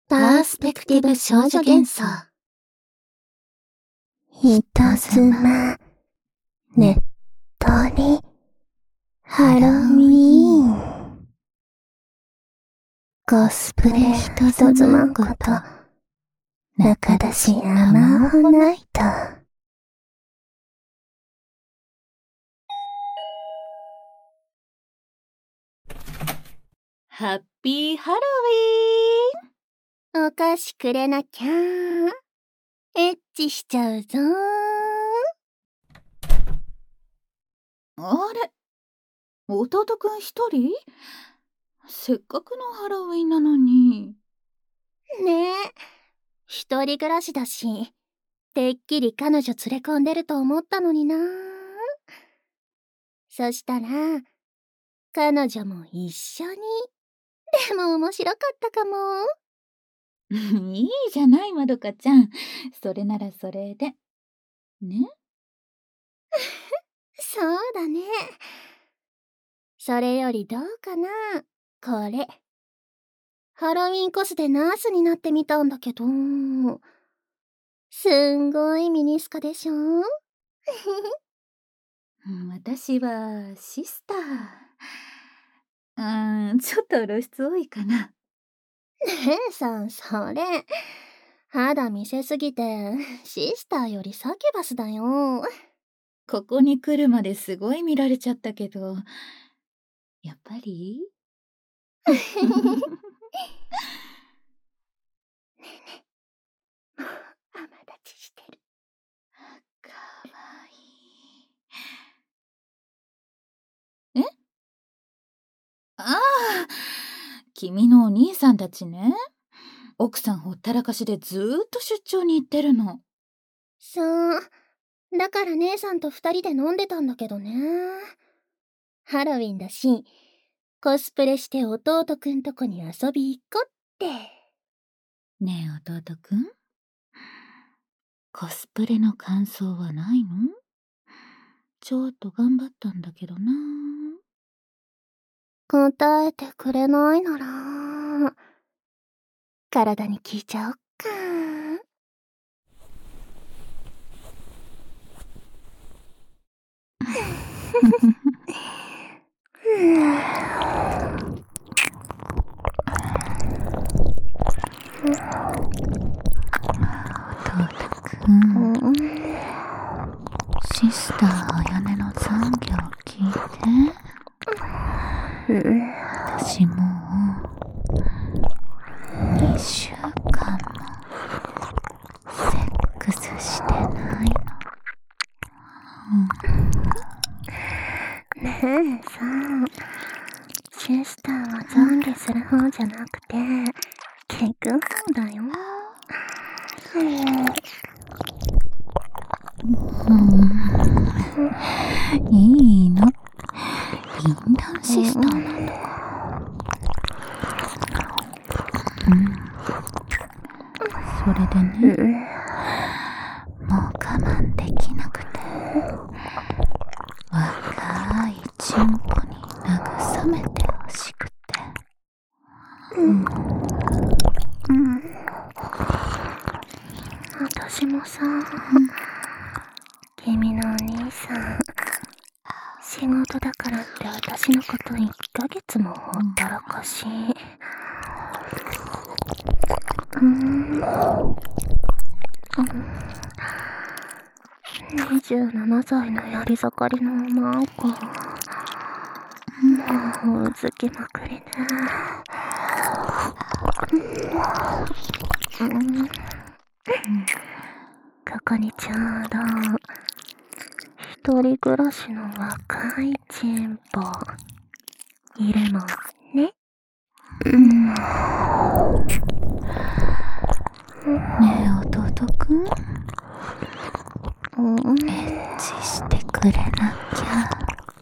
パースペクティブ少女幻想。人妻、ねっとり、ハロウィーン。コスプレ人妻こと、中出しアマーホナイト。 ハッピーハロウィーン。 お菓子くれなきゃ。エッチしちゃうぞ。 あれ、弟くん一人？せっかくのハロウィンなのに。 ねえ、一人暮らしだし、てっきり彼女連れ込んでると思ったのにな。そしたら、彼女も一緒に。でも面白かったかも。 いいじゃないまどかちゃん。それならそれで。ね？ そうだね。それよりどうかな、これ。ハロウィンコスでナースになってみたんだけど、すんごいミニスカでしょ？ 私はシスター。ちょっと露出多いかな。 姉さん、それ、肌見せすぎて、シスターよりサキュバスだよ。 ここに来るまですごい見られちゃったけど、やっぱり？ ねえねえ、もう甘立ちしてる。 かわいい。ああ、君のお兄さんたちね。奥さんほったらかしでずーっと出張に行ってるの。 そう。だから姉さんと二人で飲んでたんだけどね。ハロウィンだし、コスプレして弟くんとこに遊び行こって。 ねえ弟くん、コスプレの感想はないの？ちょっと頑張ったんだけどな。 答えてくれないなら、体に聞いちゃおっか。 弟くん、シスターあやねの残業聞いて。私もう2週間もセックスしてないの。 ねえさ、シスターは懺悔する方じゃなくて、聞く方だよ。 いいの？淫乱シスターなんだから。それでね、もう我慢できなくて、若いチンポに慰めてほしくて。 私もさ、君のお兄さん、仕事だからって私のこと1ヶ月もほったらかし。27歳のやり盛りのマンコ。もううずきまくりね。ここにちょうど一人暮らしの若いチンポいるもんね。 ねえ弟くん、エッチしてくれなきゃ。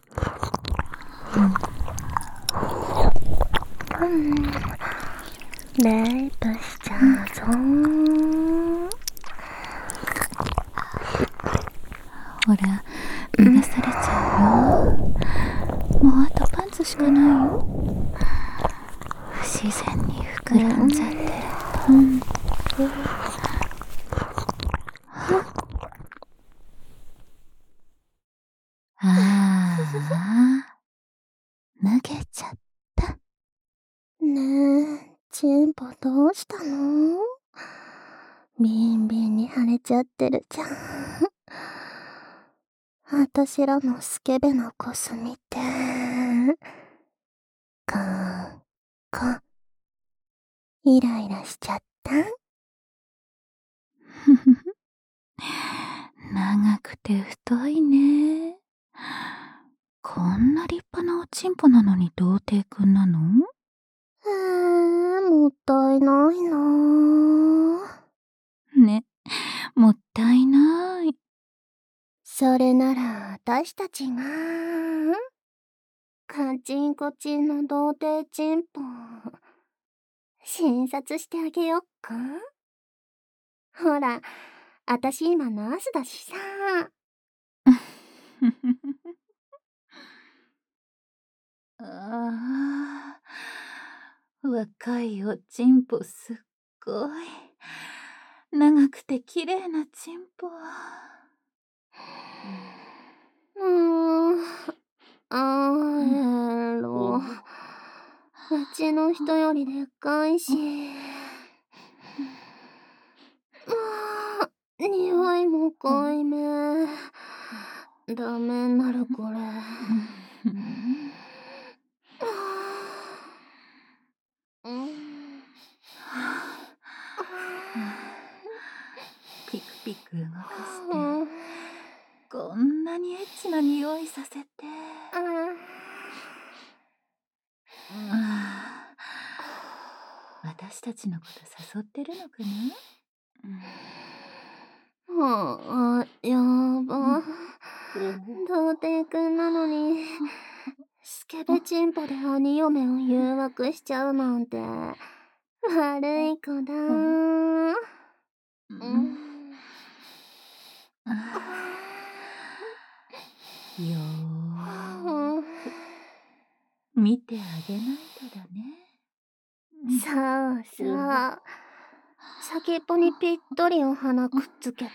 レイプしちゃうぞ。 ほら、脱がされちゃうよ。もうあとパンツしかないよ。不自然に膨らんじゃってるとんと、脱げちゃった。 ねえ、チンポどうしたの？ビンビンに腫れちゃってるじゃん。あたしらのスケベなコス見て。カンカン。イライラしちゃった？ 長くて太いね。こんな立派なおちんぽなのに童貞くんなの？ もったいないなぁ。 ね、もったいない。 それならあたしたちがカチンコチンの童貞チンポ診察してあげよっか。ほら、あたし今ナースだしさ。 ああ、若いおちんぽすっごい。長くて綺麗なちんぽ。 うちの人よりでっかいし。匂いも濃いめ。ダメになるこれ。 ピクピク動かしてこんなにエッチな匂いさせて。私たちのこと誘ってるのかな？ やば。童貞くんなのに、スケベチンポで鬼嫁を誘惑しちゃうなんて、悪い子だ。 よーく見てあげないとだね。 そうそう。先っぽにぴったりお花くっつけて。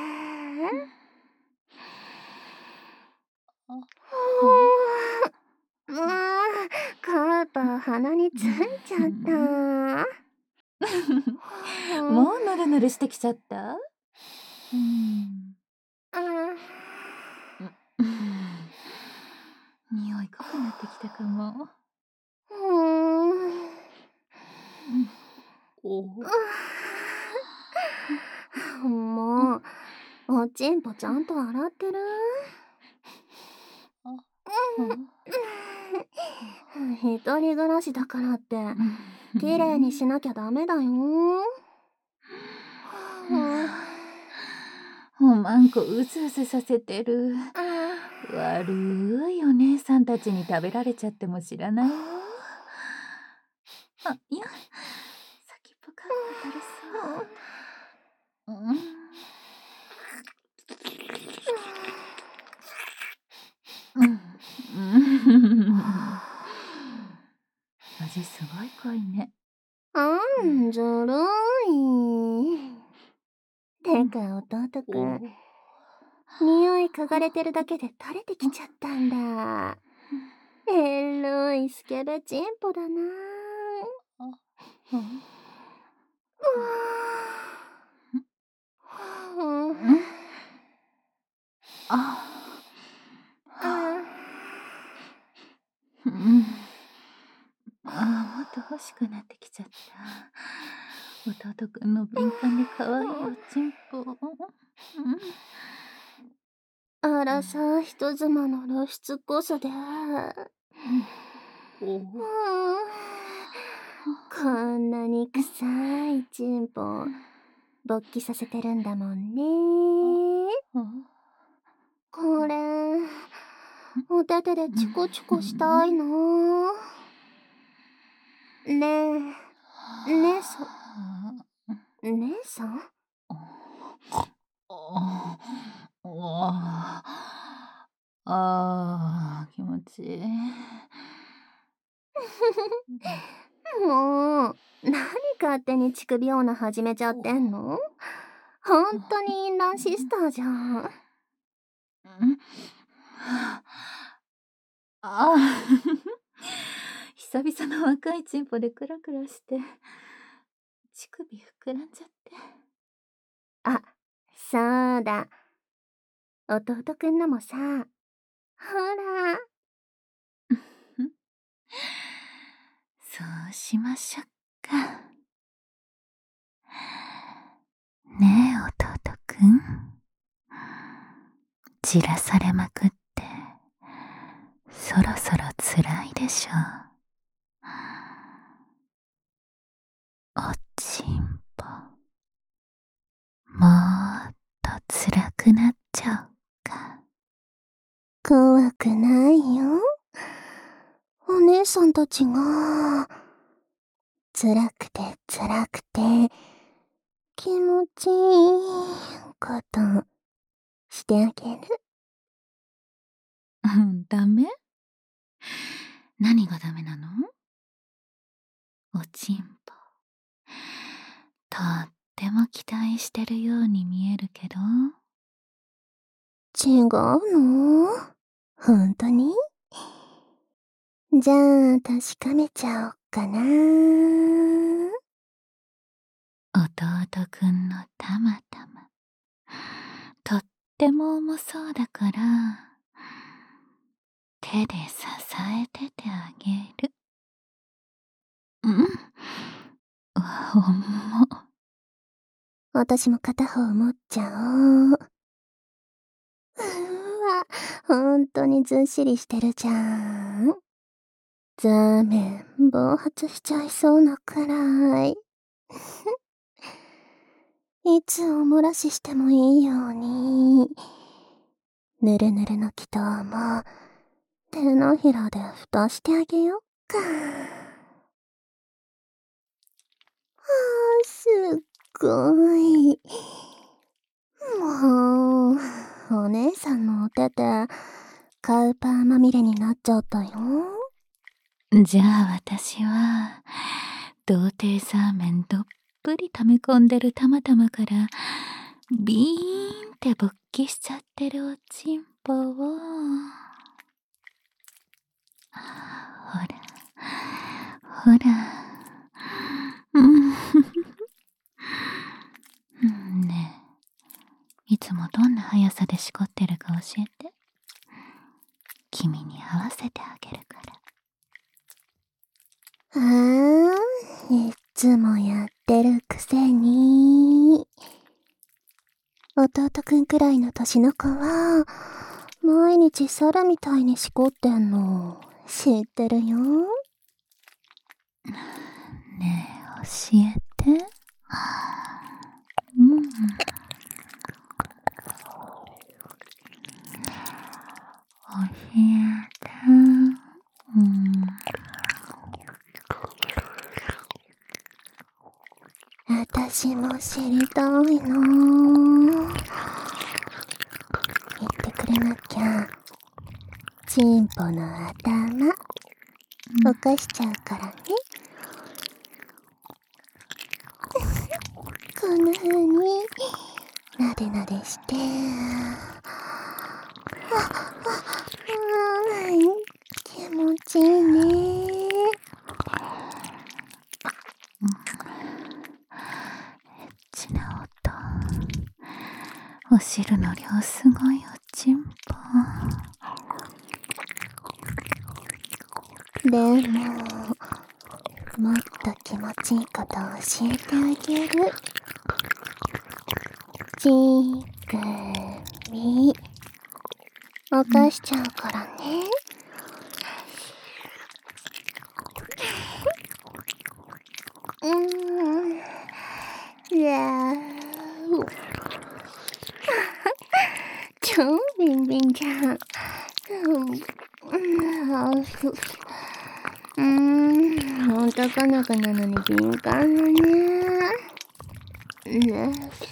カーパー鼻についちゃった。 もうぬるぬるしてきちゃった？匂い濃くなってきたかも。 もう、おちんぽちゃんと洗ってる？一人暮らしだからって、綺麗にしなきゃダメだよ。 おまんこうずうずさせてる。悪いお姉さんたちに食べられちゃっても知らないよ。いや、先っぽが当たりそう。味すごい濃いね。 ずるい。てか弟くん、匂い嗅がれてるだけで垂れてきちゃったんだ。エロいスケベチンポだな。 もっと欲しくなってきちゃった。弟くんの敏感で可愛いおちんぽ。 あらさ人妻の露出こそで。こんなに臭いチンポ勃起させてるんだもんね。これお手手でチコチコしたいな。ねえ姉さん姉さん気持ちいい。 もう何嗅勝手に乳首女始めちゃってんの？ほんとにインランシスターじゃん。 ああ久々の若いチンポでクラクラして乳首膨らんじゃって。 あ、そうだ。弟くんのもさ、ほら。 そうしましょっか。ねえ弟くん、じらされまくってそろそろつらいでしょ。おちんぽ、もっとつらくなっちゃおうか。 怖くないよ。お姉さんたちが、辛くて辛くて、気持ちいいことしてあげる。 ダメ？何がダメなの？おちんぽ、とっても期待してるように見えるけど。 違うの？ほんとに？じゃあ確かめちゃおっかな。 弟くんのたまたま、とっても重そうだから、手で支えててあげる。重っ。 私も片方持っちゃおう。ほんとにずっしりしてるじゃん。ザーメン暴発しちゃいそうなくらい。いつお漏らししてもいいように。ぬるぬるの祈祷も手のひらで蓋してあげよっか。すっごい。もう、お姉さんのお手でカウパーまみれになっちゃったよ。 じゃあ私は、童貞サーメンどっぷり溜め込んでるたまたまから、ビーンって勃起しちゃってるおちんぽを、ほら、ほら、ねえ、いつもどんな速さでしこってるか教えて。君に合わせてあげるから。 いつもやってるくせに。弟くんくらいの年の子は、毎日猿みたいにしこってんの、知ってるよ。 ねえ、教えて。教えて。 私も知りたいな。言ってくれなきゃ、チンポの頭、おかしちゃうからね。こんな風に、なでなでして、気持ちいいね。 ちな音、お汁の量すごいおちんぽ。 でも、もっと気持ちいいこと教えてあげる。ちくみ、おかしちゃうからね。超ビンビンじゃん。男の子なのに敏感だね。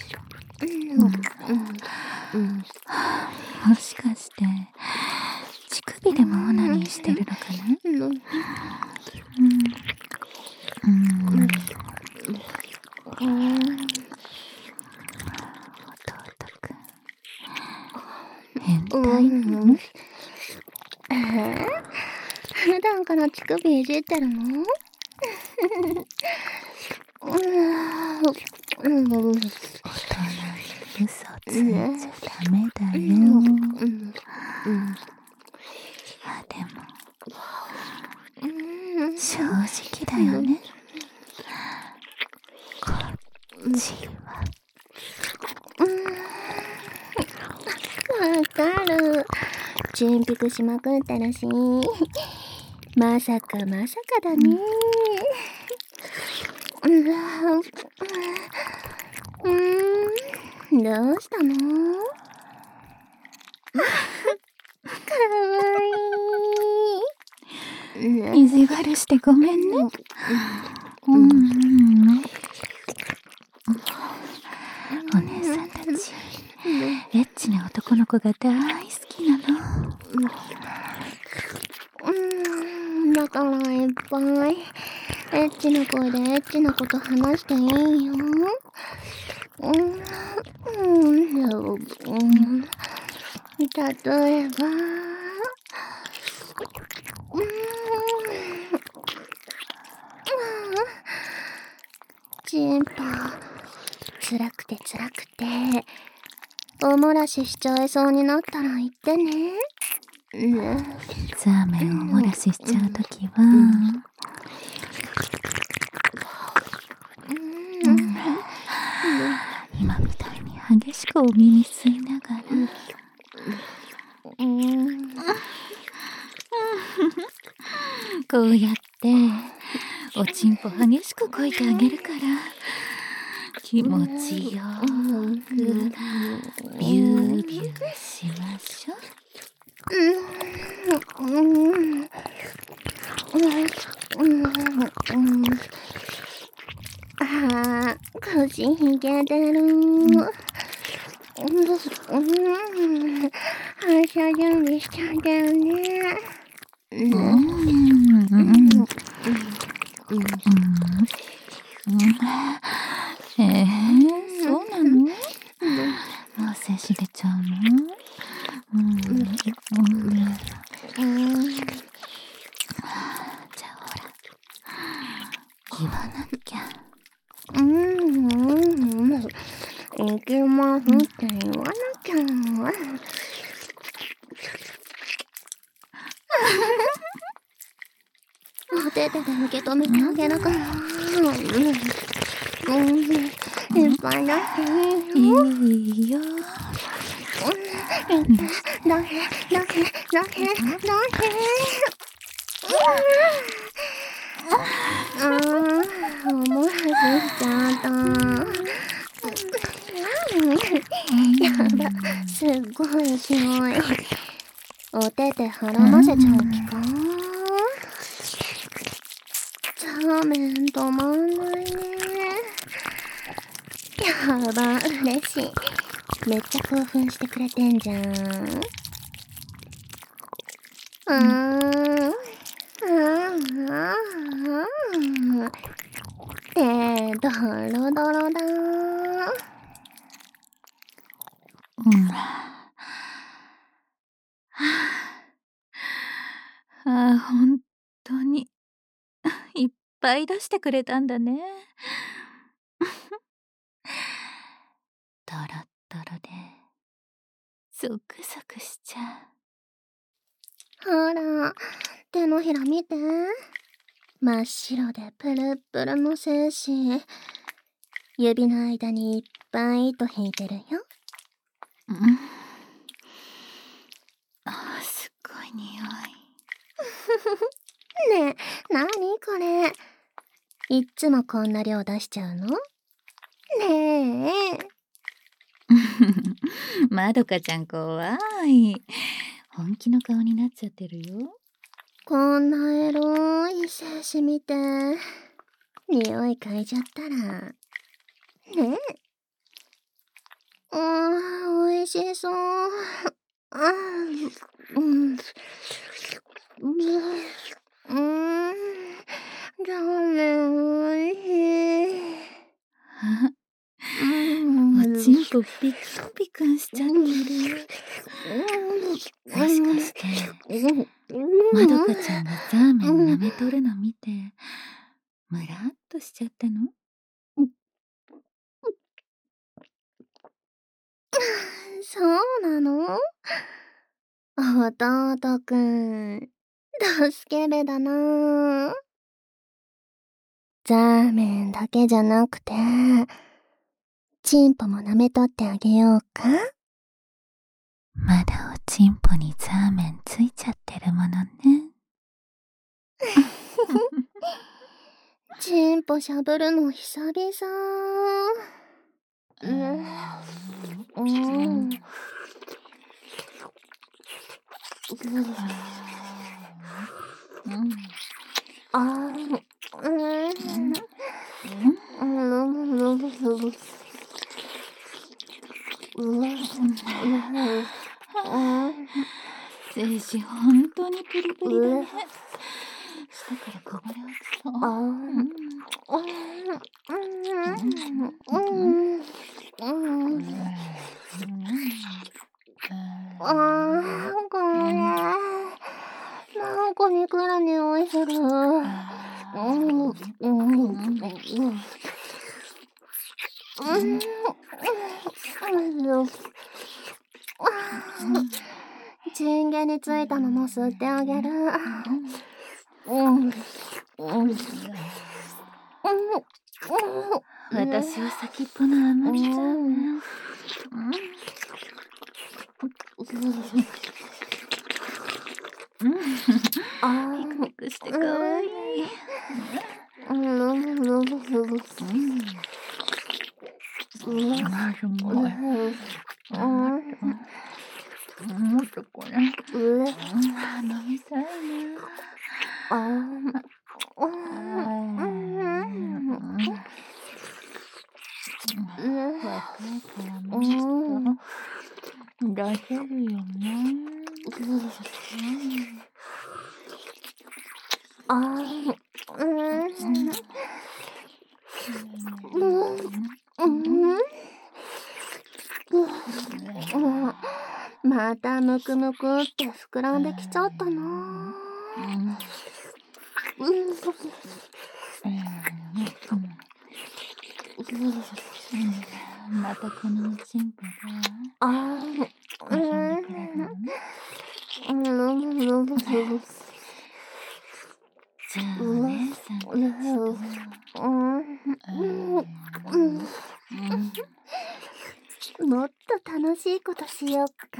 もしかして乳首でもオナニーしてるのかな。 くん変態なの？ 普段から乳首いじってるの？ 大人に嘘ついちゃダメだよ。でも正直だよね。こっちは。 わかる。チンピクしまくってるし。まさかだね。どうしたの？かわいい。 意地悪してごめんね。お姉さんたち、エッチな男の子が大好きなの。 だからいっぱいエッチな声でエッチなこと話していいよ。例えば、チンポ、辛くてお漏らししちゃいそうになったら言ってね。 ザーメンをお漏らししちゃうときは、今みたいに激しくお耳吸いながら、こうやっておちんぽ激しくこいてあげるから気持ちよくビュービューしましょう。 あー、腰ひげてる。反射準備しちゃったよね。 そうなの？もう精子出ちゃうの？じゃあほら、言わなきゃ。 いきますって言わなきゃ。お手で受け止めてあげるから。いっぱい出していいよ。 いいよ。 どへ。思わずしちゃった。やだ、すっごい勢い。お手で絡ませちゃう気か。ザーメン止まんないね。やば、嬉しい。めっちゃ興奮してくれてんじゃん。ドロドロだ。 本当にいっぱい出してくれたんだね。トロットロでゾクゾクしちゃう。ほら、手のひら見て。真っ白でプルップルの精子。指の間にいっぱい糸引いてるよ。 すっごい匂い。ねえ、なにこれ。いっつもこんな量出しちゃうの？ねえ。 まどかちゃん怖い。本気の顔になっちゃってるよ。 こんなエロい精子見て匂い嗅いじゃったらねえ。おいしそう。ラーメンおいしい。 おちんぽピクンピクンしちゃってる。もしかしてまどかちゃんがザーメン舐めとるの見てムラっとしちゃったの？ そうなの？弟くん、助けるだな。ザーメンだけじゃなくて、チンポも舐めとってあげようか？ まだおちんぽにザーメンついちゃってるものね。 チンポしゃぶるの久々。 精子ほんとにプリプリだね。下からこぼれ落ちそう。 これ、なんか憎ら匂いする。チンゲについたのも吸ってあげる。 私は先っぽの甘みザーメン。ピクピクしてかわいい。もっとこれ。飲みたいな。若いからもっと出せるよね。 またムクムクって膨らんできちゃったな。 またこのおちんぽが遊んでくれるのね。じゃあお姉さんたちともっと楽しいことしよっか。